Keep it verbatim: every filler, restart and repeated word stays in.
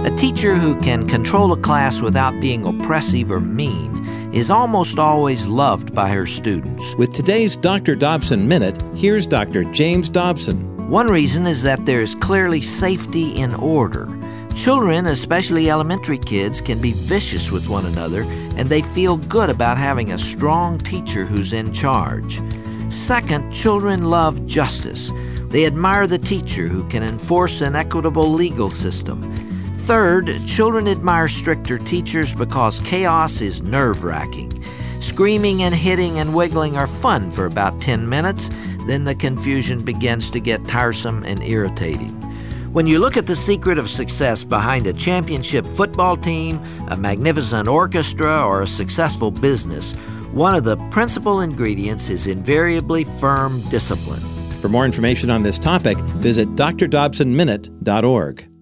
A teacher who can control a class without being oppressive or mean is almost always loved by her students. With today's Doctor Dobson Minute, here's Doctor James Dobson. One reason is that there is clearly safety in order. Children, especially elementary kids, can be vicious with one another, and they feel good about having a strong teacher who's in charge. Second, children love justice. They admire the teacher who can enforce an equitable legal system. Third, children admire stricter teachers because chaos is nerve-wracking. Screaming and hitting and wiggling are fun for about ten minutes, then the confusion begins to get tiresome and irritating. When you look at the secret of success behind a championship football team, a magnificent orchestra, or a successful business, one of the principal ingredients is invariably firm discipline. For more information on this topic, visit d r dobson minute dot org.